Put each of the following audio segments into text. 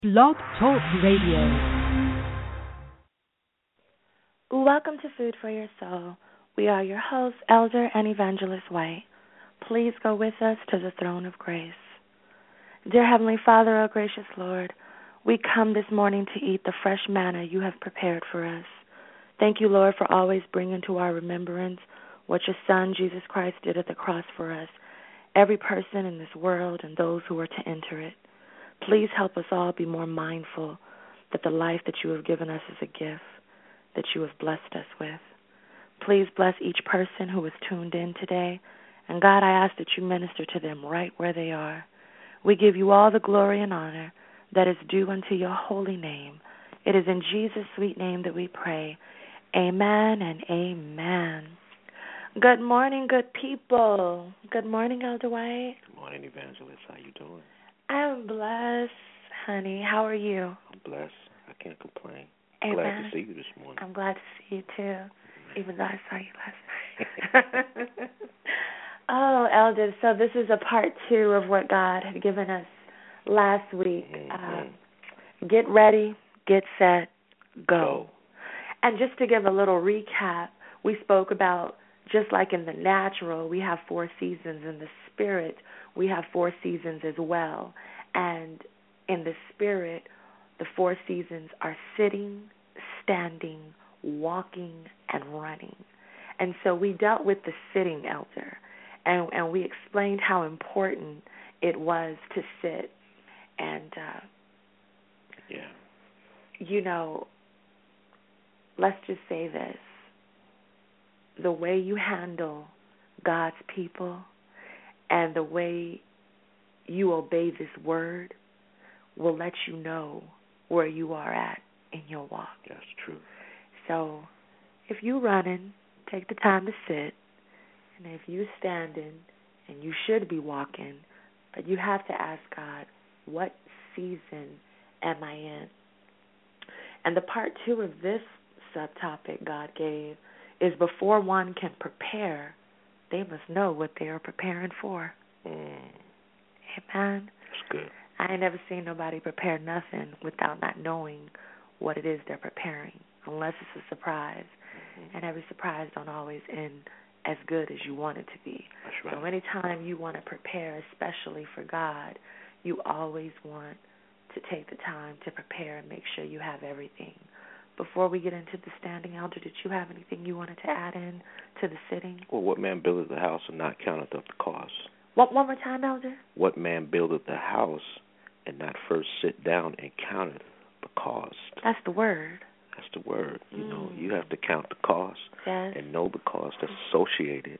Blog Talk Radio. Welcome to Food for Your Soul. We are your hosts, Elder and Evangelist White. Please go with us to the throne of grace. Dear Heavenly Father, O gracious Lord, we come this morning to eat the fresh manna you have prepared for us. Thank you, Lord, for always bringing to our remembrance what your Son, Jesus Christ, did at the cross for us, every person in this world and those who are to enter it. Please help us all be more mindful that the life that you have given us is a gift that you have blessed us with. Please bless each person who is tuned in today. And God, I ask that you minister to them right where they are. We give you all the glory and honor that is due unto your holy name. It is in Jesus' sweet name that we pray. Amen and amen. Good morning, good people. Good morning, Elder White. Good morning, Evangelist. How you doing? I'm blessed, honey. How are you? I'm blessed. I can't complain. Amen. Glad to see you this morning. I'm glad to see you, too, even though I saw you last night. Oh, Elder, so this is a part 2 of what God had given us last week. Get ready, get set, go. And just to give a little recap, we spoke about just like in the natural, we have 4 seasons. In the spirit, we have 4 seasons as well. And in the spirit, the 4 seasons are sitting, standing, walking, and running. And so we dealt with the sitting, Elder, and we explained how important it was to sit. And, you know, let's just say this. The way you handle God's people and the way you obey this word will let you know where you are at in your walk. That's true. So if you're running, take the time to sit. And if you're standing, and you should be walking, but you have to ask God, what season am I in? And the part 2 of this subtopic God gave is before one can prepare, they must know what they are preparing for. Amen. That's good. I ain't never seen nobody prepare nothing without not knowing what it is they're preparing, unless it's a surprise. Mm-hmm. And every surprise don't always end as good as you want it to be. That's right. So anytime you want to prepare, especially for God, you always want to take the time to prepare and make sure you have everything. Before we get into the standing, Elder, did you have anything you wanted to add in to the sitting? Well, what man buildeth the house and not counteth up the cost? What, one more time, Elder? What man buildeth the house and not first sit down and counteth the cost? That's the word. That's the word. You know, you have to count the cost and know the cost that's associated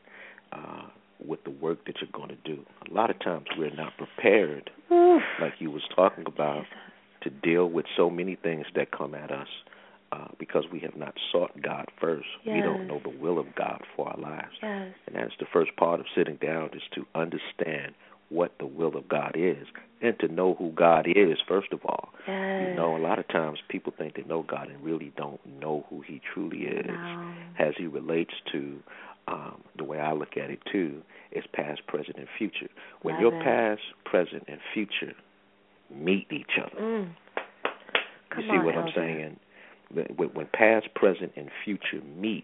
with the work that you're going to do. A lot of times we're not prepared, like you was talking about, to deal with so many things that come at us because we have not sought God first. Yes. We don't know the will of God for our lives. Yes. And that's the first part of sitting down, is to understand what the will of God is and to know who God is, first of all. Yes. You know, a lot of times people think they know God and really don't know who he truly is, as he relates to the way I look at it, too, is past, present, and future. When your past, present, and future meet each other, you see what I'm saying? When past, present, and future meet,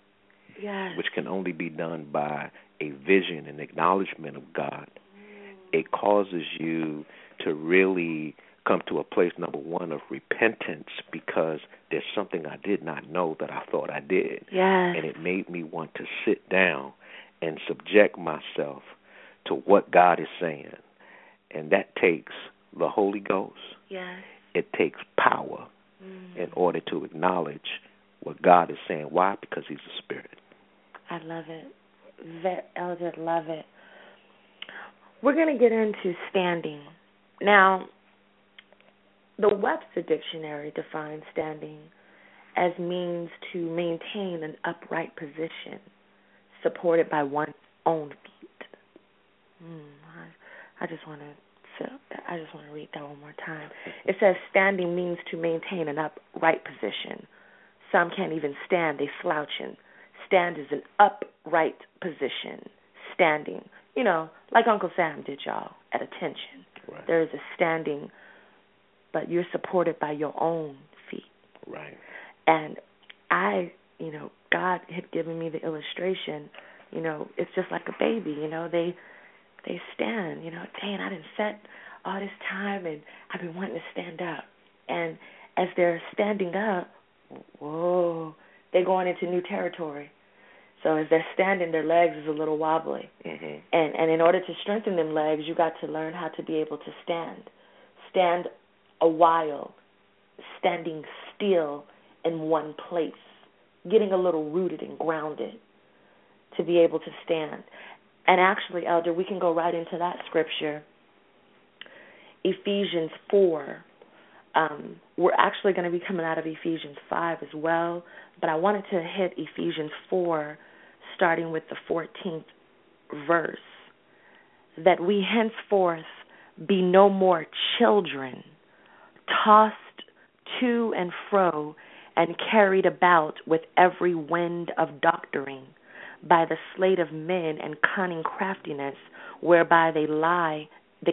which can only be done by a vision and acknowledgement of God, it causes you to really come to a place, number one, of repentance, because there's something I did not know that I thought I did. Yes. And it made me want to sit down and subject myself to what God is saying. And that takes the Holy Ghost. Yes. It takes power in order to acknowledge what God is saying. Why? Because he's a spirit. I love it. Elder, love it. We're going to get into standing. Now, the Webster Dictionary defines standing as means to maintain an upright position supported by one's own feet. I just want to read that one more time. It says standing means to maintain an upright position. Some can't even stand, they slouching. Stand is an upright position, standing. You know, like Uncle Sam did, y'all, at attention. Right. There is a standing but you're supported by your own feet. Right. And God had given me the illustration, it's just like a baby, they stand, dang, I didn't set all this time and I've been wanting to stand up. And as they're standing up, whoa, they're going into new territory. So as they're standing, their legs is a little wobbly. Mm-hmm. And in order to strengthen them legs, you got to learn how to be able to stand a while, standing still in one place, getting a little rooted and grounded to be able to stand. And actually, Elder, we can go right into that scripture, Ephesians 4. We're actually going to be coming out of Ephesians 5 as well, but I wanted to hit Ephesians 4, starting with the 14th verse, that we henceforth be no more children, tossed to and fro and carried about with every wind of doctoring, by the sleight of men and cunning craftiness, whereby they lie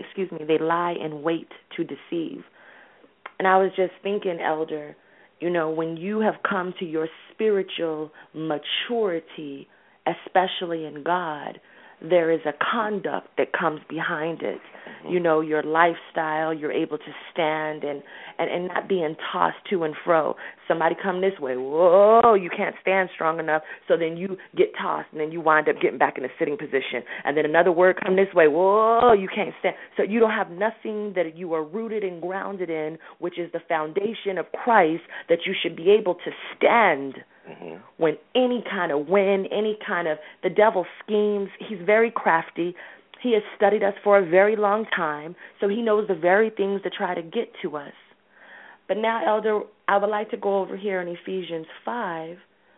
in wait to deceive. And I was just thinking, Elder, when you have come to your spiritual maturity, especially in God, there is a conduct that comes behind it. Your lifestyle, you're able to stand and not being tossed to and fro. Somebody come this way, whoa, you can't stand strong enough, so then you get tossed, and then you wind up getting back in a sitting position. And then another word come this way, whoa, you can't stand. So you don't have nothing that you are rooted and grounded in, which is the foundation of Christ, that you should be able to stand. Mm-hmm. When any kind of wind, the devil schemes, he's very crafty. He has studied us for a very long time, so he knows the very things that try to get to us. But now, Elder, I would like to go over here in Ephesians 5,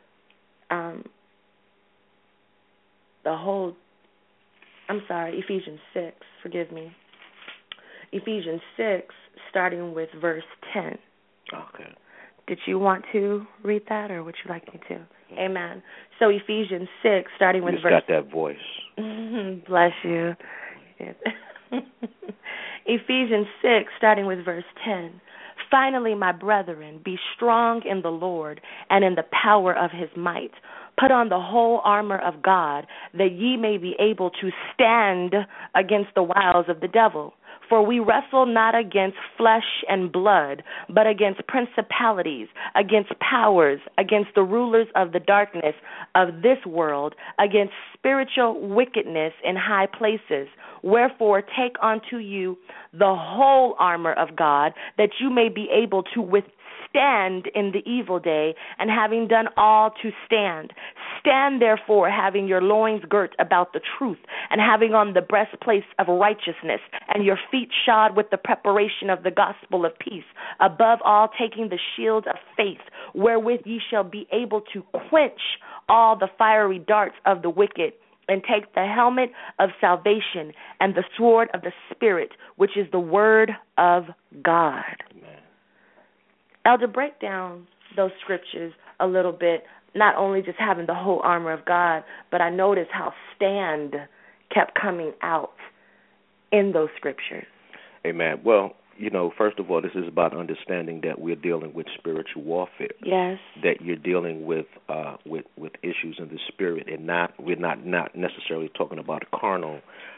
Ephesians 6, forgive me. Ephesians 6, starting with verse 10. Okay. Did you want to read that, or would you like me to? Amen. So Ephesians 6, starting with verse... You got that voice. Bless you. Ephesians 6, starting with verse 10. Finally, my brethren, be strong in the Lord and in the power of his might. Put on the whole armor of God, that ye may be able to stand against the wiles of the devil. For we wrestle not against flesh and blood, but against principalities, against powers, against the rulers of the darkness of this world, against spiritual wickedness in high places. Wherefore take unto you the whole armor of God, that you may be able to withstand in the evil day, and having done all to stand. Stand therefore, having your loins girt about the truth, and having on the breastplate of righteousness, and your feet shod with the preparation of the gospel of peace. Above all, taking the shield of faith, wherewith ye shall be able to quench all the fiery darts of the wicked, and take the helmet of salvation and the sword of the Spirit, which is the word of God. Amen. Elder, break down those scriptures a little bit, not only just having the whole armor of God, but I noticed how stand kept coming out in those scriptures. Amen. Well, first of all, this is about understanding that we're dealing with spiritual warfare. Yes. That you're dealing with issues in the spirit, and we're not necessarily talking about carnal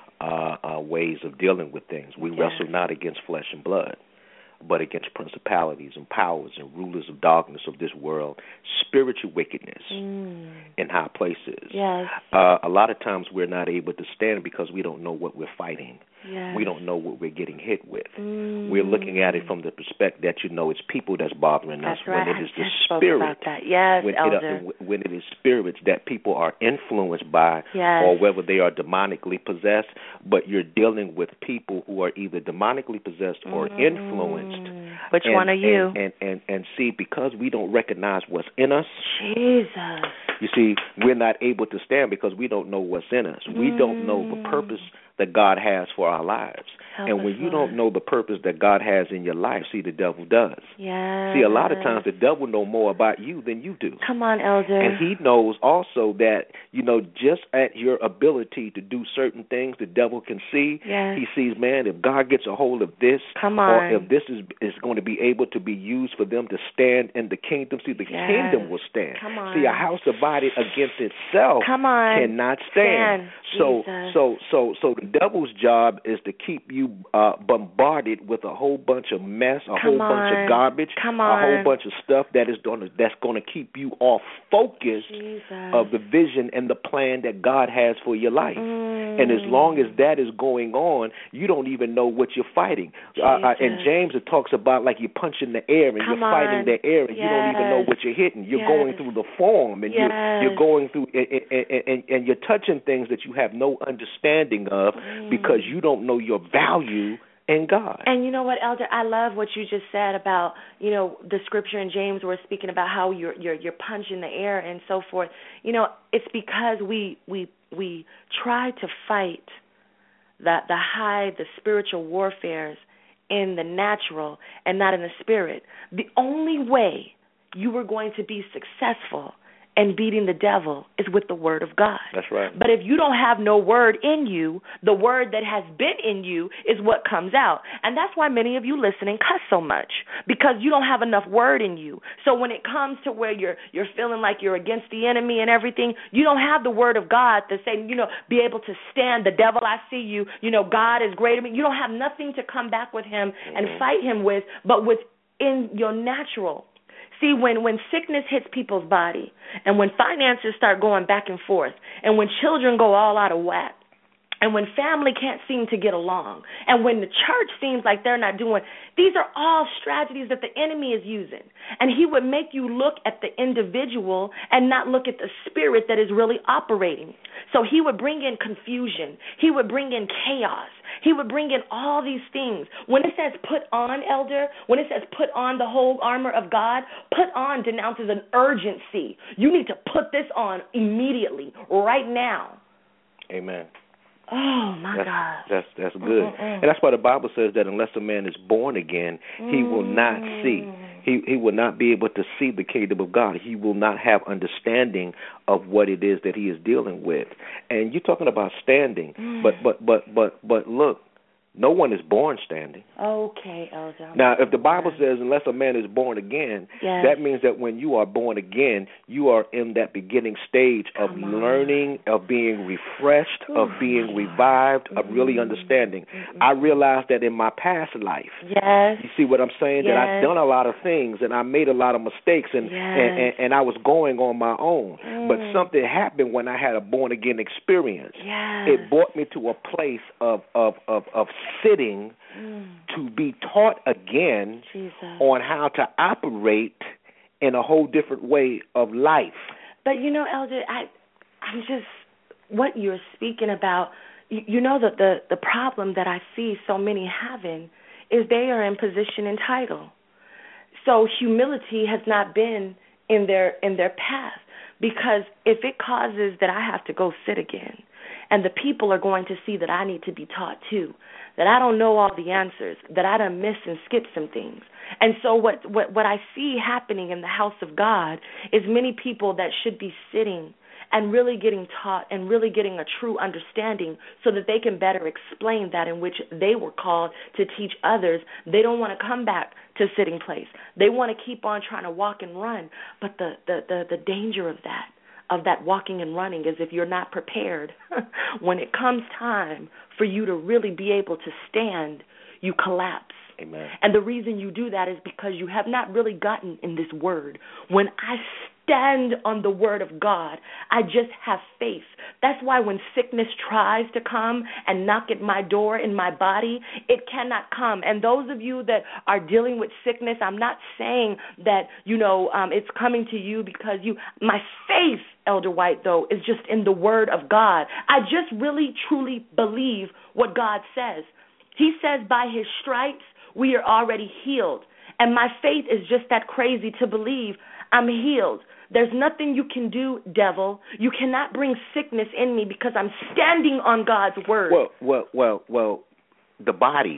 ways of dealing with things. We wrestle not against flesh and blood, but against principalities and powers and rulers of darkness of this world, spiritual wickedness in high places. Yes. A lot of times we're not able to stand because we don't know what we're fighting. Yes. We don't know what we're getting hit with. We're looking at it from the perspective that it's people that's bothering us. Right. When it is the spirit, spirit, yes, when it is spirits that people are influenced by, or whether they are demonically possessed, but you're dealing with people who are either demonically possessed or influenced. Which one are you? And see, because we don't recognize what's in us, Jesus. You see, we're not able to stand because we don't know what's in us. We don't know the purpose that God has for our lives. And when you don't know the purpose that God has in your life, see, the devil does. Yes. See, a lot of times the devil knows more about you than you do. Come on, Elder. And he knows also that, just at your ability to do certain things, the devil can see. Yes. He sees, man, if God gets a hold of this, or if this is going to be able to be used for them to stand in the kingdom, see, the kingdom will stand. Come on. See, a house divided against itself cannot stand. So the devil's job is to keep you bombarded with a whole bunch of mess, a whole bunch of garbage, a whole bunch of stuff that's going to keep you off focus of the vision and the plan that God has for your life. And as long as that is going on, you don't even know what you're fighting. In James, it talks about like you're punching the air and you're fighting the air and you don't even know what you're hitting. You're going through the form and you're going through and you're touching things that you have no understanding of because you don't know your value in God. And you know what, Elder? I love what you just said about, the scripture in James where it's speaking about how you're punching the air and so forth. It's because we try to fight the spiritual warfares in the natural and not in the spirit. The only way you are going to be successful and beating the devil is with the word of God. That's right. But if you don't have no word in you, the word that has been in you is what comes out. And that's why many of you listening cuss so much, because you don't have enough word in you. So when it comes to where you're feeling like you're against the enemy and everything, you don't have the word of God to say, be able to stand the devil, I see you, God is greater than me. You don't have nothing to come back with him and fight him with, but within your natural. See, when sickness hits people's body and when finances start going back and forth and when children go all out of whack and when family can't seem to get along and when the church seems like they're not doing, these are all strategies that the enemy is using. And he would make you look at the individual and not look at the spirit that is really operating. So he would bring in confusion. He would bring in chaos. He would bring in all these things. When it says put on, Elder, when it says put on the whole armor of God, put on denounces an urgency. You need to put this on immediately, right now. Amen. Oh, my God. That's good. And that's why the Bible says that unless a man is born again, he will not see. He will not be able to see the kingdom of God. He will not have understanding of what it is that he is dealing with. And you're talking about standing, but look, no one is born standing. Okay, Elder. Now, if the Bible says unless a man is born again, that means that when you are born again, you are in that beginning stage of learning, of being refreshed, of being revived, of really understanding. I realized that in my past life. Yes. You see what I'm saying? That I've done a lot of things and I made a lot of mistakes and I was going on my own. But something happened when I had a born again experience. It brought me to a place of sitting to be taught again on how to operate in a whole different way of life. But Elder, I'm just what you're speaking about. That the problem that I see so many having is they are in position and title. So humility has not been in their path, because if it causes that I have to go sit again, and the people are going to see that I need to be taught too, that I don't know all the answers, that I done missed and skipped some things. And so what I see happening in the house of God is many people that should be sitting and really getting taught and really getting a true understanding so that they can better explain that in which they were called to teach others. They don't want to come back to sitting place. They want to keep on trying to walk and run. But the danger of that walking and running is if you're not prepared, when it comes time for you to really be able to stand, you collapse. Amen. And the reason you do that is because you have not really gotten in this word. When I stand on the word of God, I just have faith. That's why when sickness tries to come and knock at my door in my body, it cannot come. And those of you that are dealing with sickness, I'm not saying that, it's coming to you because my faith, Elder White, though, is just in the word of God. I just really, truly believe what God says. He says by his stripes, we are already healed. And my faith is just that crazy to believe I'm healed. There's nothing you can do, devil. You cannot bring sickness in me because I'm standing on God's word. Well, the body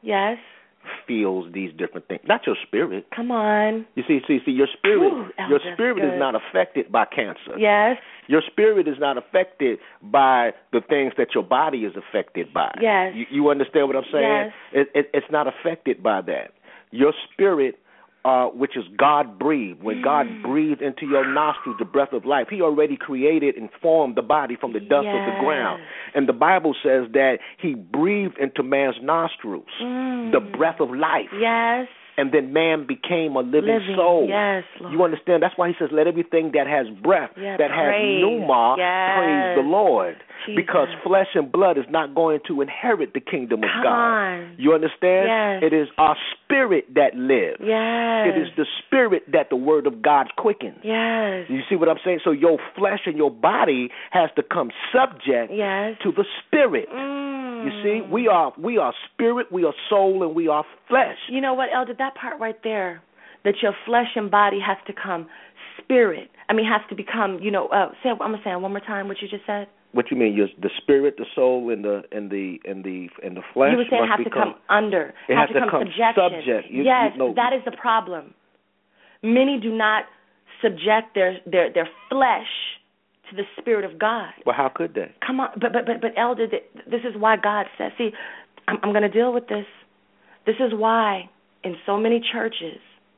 feels these different things, not your spirit. Come on. You see, your spirit, Ooh, is not affected by cancer. Yes. Your spirit is not affected by the things that your body is affected by. Yes. You understand what I'm saying? Yes. It's not affected by that. Your spirit, which is God-breathed. When God breathed into your nostrils the breath of life, he already created and formed the body from the dust of the ground. And the Bible says that he breathed into man's nostrils the breath of life. Yes. And then man became a living soul. Yes, Lord. You understand? That's why he says, let everything that has breath, that has pneuma, praise the Lord. Jesus. Because flesh and blood is not going to inherit the kingdom of God. You understand? Yes. It is our spirit that lives. Yes. It is the spirit that the word of God quickens. Yes. You see what I'm saying? So your flesh and your body has to come subject to the spirit. You see, we are spirit, we are soul, and we are flesh. You know what, Elder? That part right there, that your flesh and body has to come spirit. Has to become. I'm gonna say it one more time. What you just said. What you mean? The spirit, the soul, and the flesh. You were saying have to come under. It has to come subjection. subject. That is the problem. Many do not subject their flesh to the Spirit of God. Well, how could they? Come on, but Elder, this is why God says. See, I'm going to deal with this. This is why in so many churches,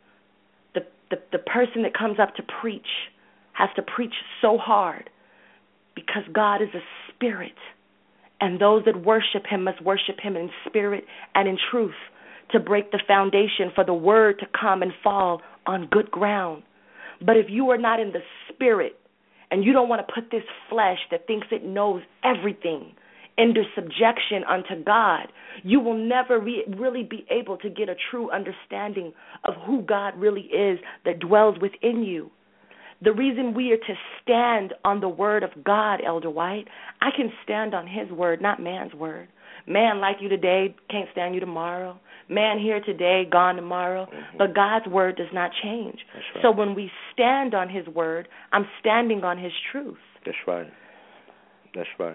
the person that comes up to preach has to preach so hard, because God is a spirit, and those that worship him must worship him in spirit and in truth, to break the foundation for the word to come and fall on good ground. But if you are not in the spirit, and you don't want to put this flesh that thinks it knows everything under subjection unto God, you will never really be able to get a true understanding of who God really is that dwells within you. The reason we are to stand on the word of God, Elder White, I can stand on his word, not man's word. Man like you today can't stand you tomorrow. Man here today, gone tomorrow. But God's word does not change. Right. So when we stand on his word, I'm standing on his truth. That's right. That's right.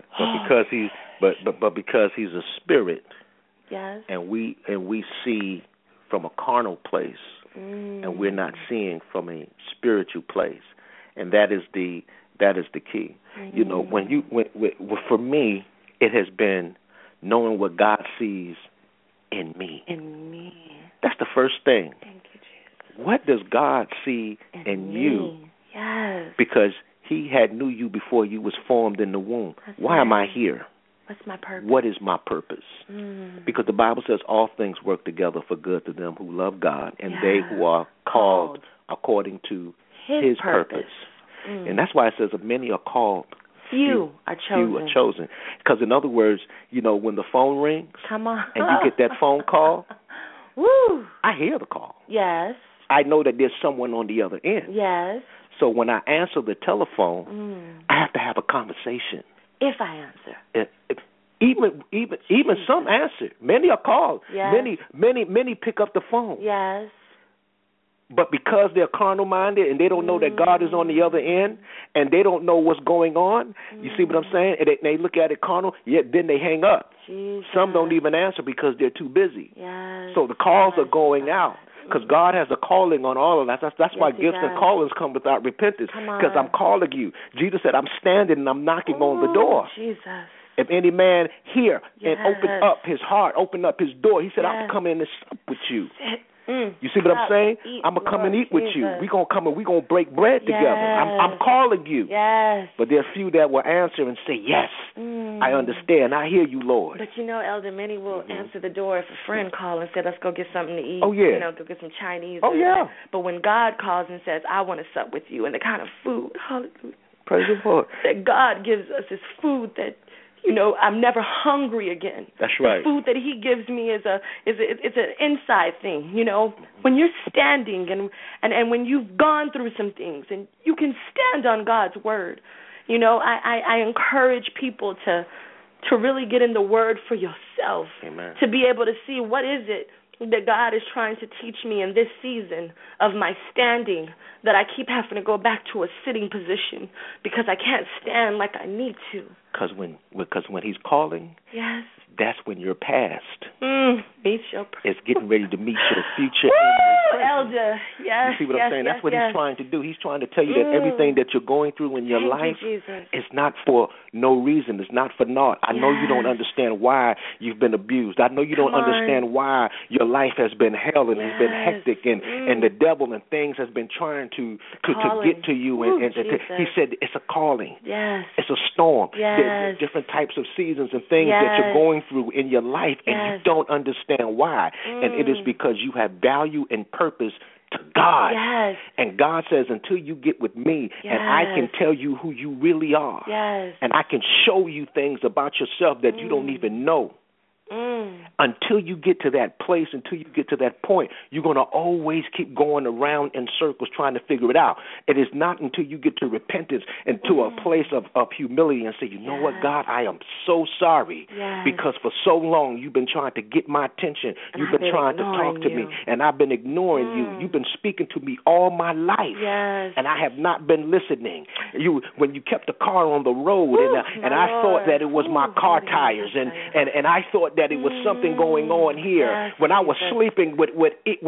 But because he's a spirit, and we see from a carnal place, and we're not seeing from a spiritual place, and that is the key. You know, when for me, it has been knowing what God sees in me. In me. That's the first thing. Thank you, Jesus. What does God see in you? Yes. Because he had knew you before you was formed in the womb. Why am I here? What's my purpose? What is my purpose? Because the Bible says all things work together for good to them who love God, and they who are called according to his purpose. And that's why it says, if many are called, few are chosen. Few are chosen. Because in other words, you know, when the phone rings, come on, and you get that phone call, woo, I hear the call. Yes. I know that there's someone on the other end. Yes. So when I answer the telephone, I have to have a conversation. If I answer. Even some answer. Many are called. Yes. Many pick up the phone. Yes. But because they're carnal-minded and they don't know that God is on the other end and they don't know what's going on, you see what I'm saying? And they look at it carnal, yet then they hang up. Jesus. Some don't even answer because they're too busy. Yes. So the calls are going out. Because God has a calling on all of that. That's why gifts and callings come without repentance. Because I'm calling you. Jesus said, I'm standing and I'm knocking on the door. Jesus. If any man hear and open up his heart, open up his door, he said, I'll come in and sup with you. You see what I'm saying? I'm going to come and eat with you. We're going to come and we're going to break bread together. I'm calling you. Yes. But there are few that will answer and say, yes, I understand. I hear you, Lord. But you know, Elder, many will answer the door if a friend calls and said, let's go get something to eat. Oh, yeah. You know, go get some Chinese. Oh, yeah. But when God calls and says, I want to sup with you, and the kind of food, hallelujah, praise the Lord, that God gives us is food that, you know, I'm never hungry again. That's right. The food that he gives me is it's an inside thing, you know. When you're standing and when you've gone through some things and you can stand on God's word, you know, I encourage people to really get in the word for yourself. Amen. To be able to see what is it that God is trying to teach me in this season of my standing, that I keep having to go back to a sitting position because I can't stand like I need to. Because when he's calling, yes, that's when you're past. Meet your it's getting ready to meet your future. Woo, Elder, yes. You see what I'm saying? That's what he's trying to do. He's trying to tell you that everything that you're going through in your life is not for no reason. It's not for naught. I know you don't understand why you've been abused. I know you don't understand why your life has been hell and has been hectic and the devil and things has been trying to get to you. And he said it's a calling. Yes. It's a storm. Yes. There's different types of seasons and things that you're going through in your life and you don't understand why. And it is because you have value and purpose to God. Yes. And God says, until you get with me and I can tell you who you really are. Yes. And I can show you things about yourself that you don't even know. Until you get to that place, until you get to that point, you're going to always keep going around in circles trying to figure it out. It is not until you get to repentance and to a place of humility and say, you know what, God, I am so sorry because for so long you've been trying to get my attention. You've been trying to talk to me, and I've been ignoring you. You've been speaking to me all my life, and I have not been listening. When you kept the car on the road, and I thought that it was my car tires, and I thought that it was something going on here. When I was sleeping with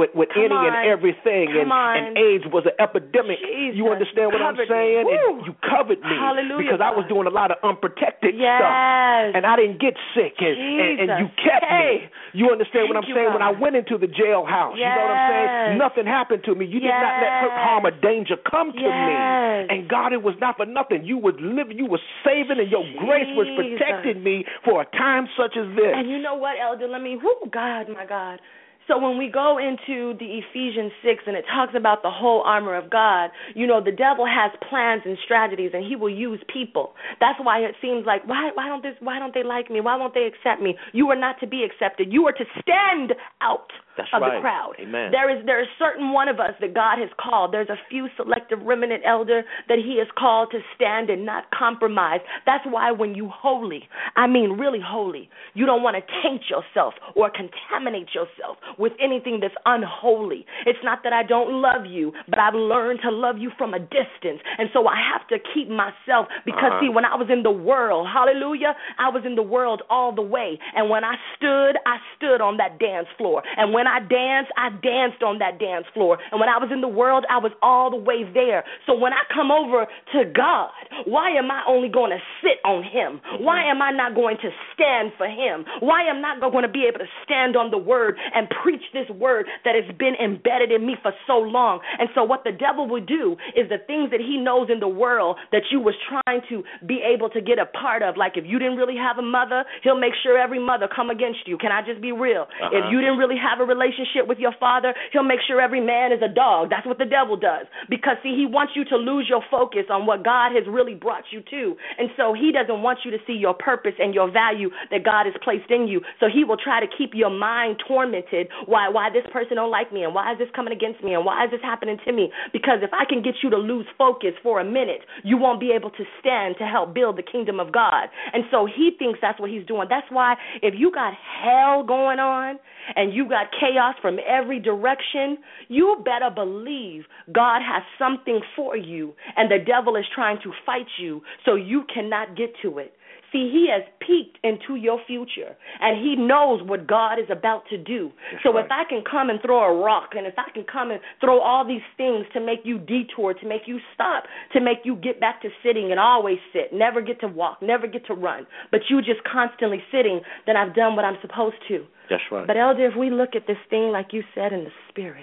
any and everything, and AIDS was an epidemic. You understand what I'm saying? And you covered me because I was doing a lot of unprotected stuff, and I didn't get sick, and you kept me. You understand what I'm saying? When I went into the jailhouse, you know what I'm saying? Nothing happened to me. You did not let hurt, harm, or danger come to me. And God, it was not for nothing. You was living, you was saving, and your grace was protecting me for a time such as this. And you know what, Elder? God, my God. So when we go into the Ephesians 6 and it talks about the whole armor of God, you know, the devil has plans and strategies and he will use people. That's why it seems like, why don't they like me? Why won't they accept me? You are not to be accepted. You are to stand out of the crowd. Amen. There is certain one of us that God has called. There's a few selective remnant, Elder, that he has called to stand and not compromise. That's why when you holy, I mean really holy, you don't want to taint yourself or contaminate yourself with anything that's unholy. It's not that I don't love you, but I've learned to love you from a distance. And so I have to keep myself because, see, when I was in the world, hallelujah, I was in the world all the way. And when I stood on that dance floor. And when I danced on that dance floor. And when I was in the world, I was all the way there. So when I come over to God, why am I only going to sit on him? Why am I not going to stand for him? Why am I not going to be able to stand on the word and preach this word that has been embedded in me for so long? And so what the devil will do is the things that he knows in the world that you was trying to be able to get a part of, like if you didn't really have a mother, he'll make sure every mother come against you. Can I just be real? If you didn't really have a relationship with your father, he'll make sure every man is a dog. That's what the devil does. Because, see, he wants you to lose your focus on what God has really brought you to. And so he doesn't want you to see your purpose and your value that God has placed in you. So he will try to keep your mind tormented. Why this person don't like me, and why is this coming against me, and why is this happening to me? Because if I can get you to lose focus for a minute, you won't be able to stand to help build the kingdom of God. And so he thinks that's what he's doing. That's why if you got hell going on and you got chaos from every direction, you better believe God has something for you, and the devil is trying to fight you so you cannot get to it. See, he has peeked into your future, and he knows what God is about to do. So if I can come and throw a rock, and if I can come and throw all these things to make you detour, to make you stop, to make you get back to sitting and always sit, never get to walk, never get to run, but you just constantly sitting, then I've done what I'm supposed to. That's right. But, Elder, if we look at this thing, like you said, in the spirit,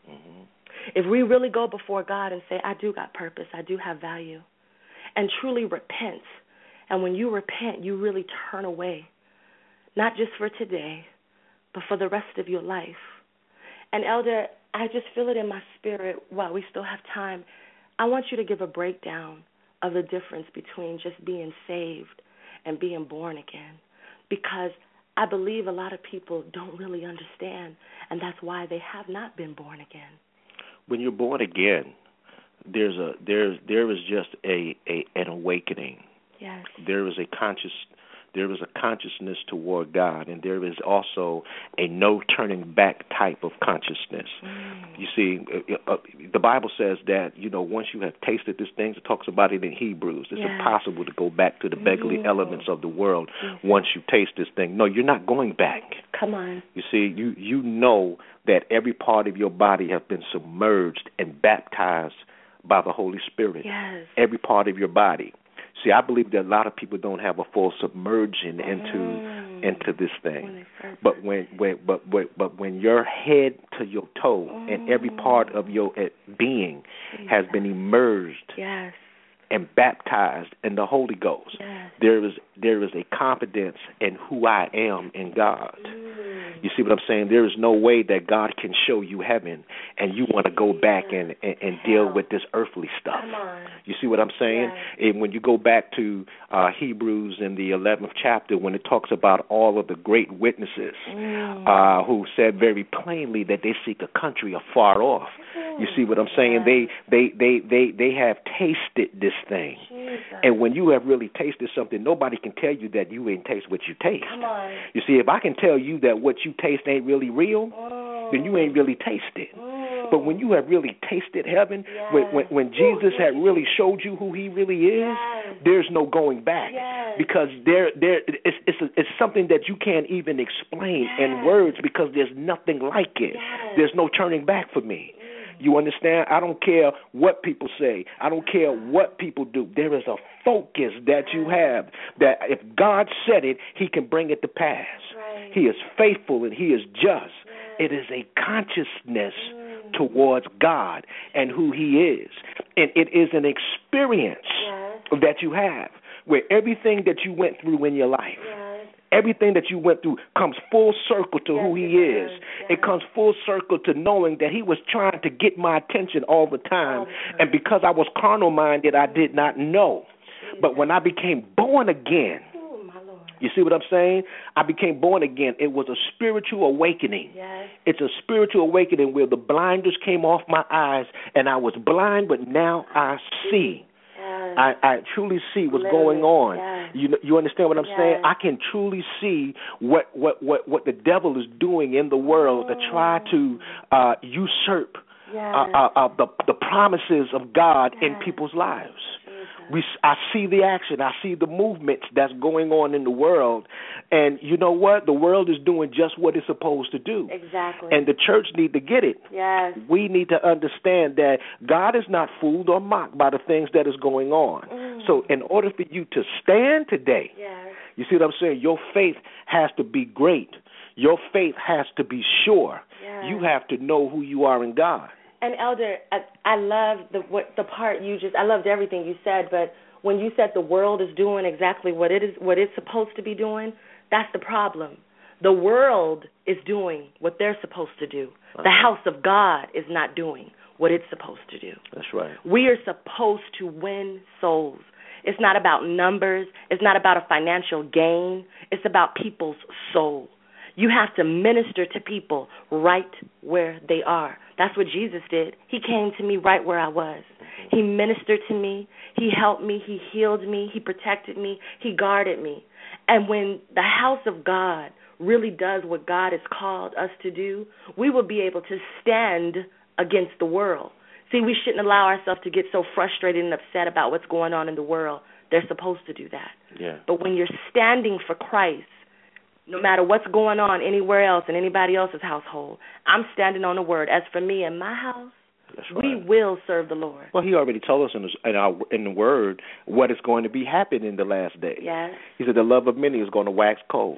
if we really go before God and say, I do got purpose, I do have value, and truly repent. And when you repent, you really turn away, not just for today, but for the rest of your life. And, Elder, I just feel it in my spirit while we still have time. I want you to give a breakdown of the difference between just being saved and being born again, because I believe a lot of people don't really understand, and that's why they have not been born again. When you're born again, there is just an awakening. Yes. There is a conscious There is a consciousness toward God, and there is also a no turning back type of consciousness. You see, the Bible says that, once you have tasted this thing, it talks about it in Hebrews. It's impossible to go back to the beggarly elements of the world once you taste this thing. No, you're not going back. Come on. You see, you know that every part of your body has been submerged and baptized by the Holy Spirit. Yes. Every part of your body. See, I believe that a lot of people don't have a full submersion into this thing. But when your head to your toe and every part of your being has been immersed and baptized in the Holy Ghost, there is a confidence in who I am in God. You see what I'm saying? There is no way that God can show you heaven and you want to go back and deal with this earthly stuff. You see what I'm saying? And when you go back to Hebrews in the 11th chapter, when it talks about all of the great witnesses who said very plainly that they seek a country afar off. You see what I'm saying? They have tasted this thing. And when you have really tasted something, nobody can tell you that you ain't taste what you taste. You see, if I can tell you that what you taste ain't really real, then you ain't really tasted. But when you have really tasted heaven, when Jesus had really showed you who he really is, there's no going back. Because it's something that you can't even explain in words, because there's nothing like it. There's no turning back for me. You understand? I don't care what people say. I don't care what people do. There is a focus that you have that if God said it, he can bring it to pass. He is faithful and he is just. It is a consciousness towards God and who he is. And it is an experience that you have where everything that you went through in your life, everything that you went through comes full circle to who he is. It comes full circle to knowing that he was trying to get my attention all the time. And because I was carnal-minded, I did not know. But when I became born again, you see what I'm saying? I became born again. It was a spiritual awakening. It's a spiritual awakening where the blinders came off my eyes, and I was blind, but now I see. I truly see what's going on. You understand what I'm saying? I can truly see what the devil is doing in the world to try to usurp the promises of God in people's lives. I see the action. I see the movements that's going on in the world. And you know what? The world is doing just what it's supposed to do. Exactly. And the church need to get it. We need to understand that God is not fooled or mocked by the things that is going on. So in order for you to stand today, you see what I'm saying? Your faith has to be great. Your faith has to be sure. You have to know who you are in God. And Elder, I love the part you just. I loved everything you said, but when you said the world is doing exactly what it's supposed to be doing, that's the problem. The world is doing what they're supposed to do. The house of God is not doing what it's supposed to do. That's right. We are supposed to win souls. It's not about numbers. It's not about a financial gain. It's about people's soul. You have to minister to people right where they are. That's what Jesus did. He came to me right where I was. He ministered to me. He helped me. He healed me. He protected me. He guarded me. And when the house of God really does what God has called us to do, we will be able to stand against the world. See, we shouldn't allow ourselves to get so frustrated and upset about what's going on in the world. They're supposed to do that. But when you're standing for Christ, no matter what's going on anywhere else in anybody else's household, I'm standing on the word. As for me and my house, we will serve the Lord. Well, he already told us in the word what is going to be happening in the last days. He said the love of many is going to wax cold.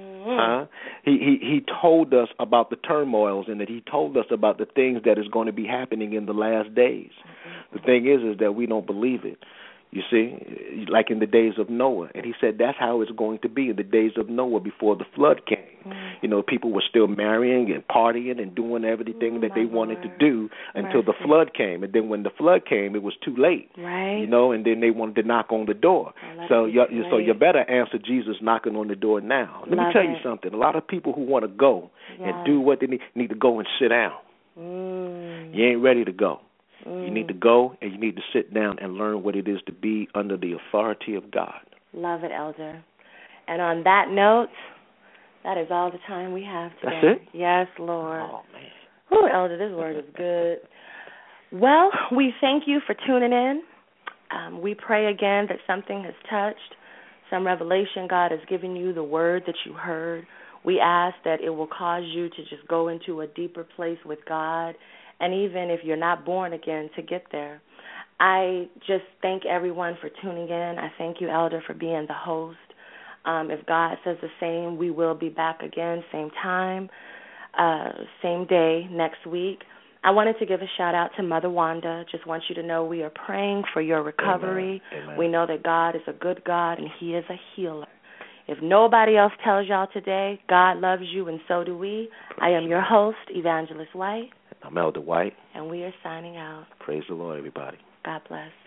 He told us about the turmoils, and that he told us about the things that is going to be happening in the last days. The thing is that we don't believe it. You see, like in the days of Noah. And he said that's how it's going to be in the days of Noah before the flood came. You know, people were still marrying and partying and doing everything that they wanted to do until the flood came. And then when the flood came, it was too late. You know, and then they wanted to knock on the door. So you better answer Jesus knocking on the door now. Let me tell you something. A lot of people who want to go and do what they need to go and sit down. You ain't ready to go. You need to go and you need to sit down and learn what it is to be under the authority of God. Love it, Elder. And on that note, that is all the time we have today. That's it? Yes, Lord. Oh, man. Whew, Elder, this word is good. Well, we thank you for tuning in. We pray again that something has touched, some revelation God has given you, the word that you heard. We ask that it will cause you to just go into a deeper place with God, and even if you're not born again, to get there. I just thank everyone for tuning in. I thank you, Elder, for being the host. If God says the same, we will be back again, same time, same day next week. I wanted to give a shout-out to Mother Wanda. Just want you to know we are praying for your recovery. Amen. We know that God is a good God, and He is a healer. If nobody else tells y'all today, God loves you, and so do we. I am your host, Evangelist White. I'm Elder White. And we are signing out. Praise the Lord, everybody. God bless.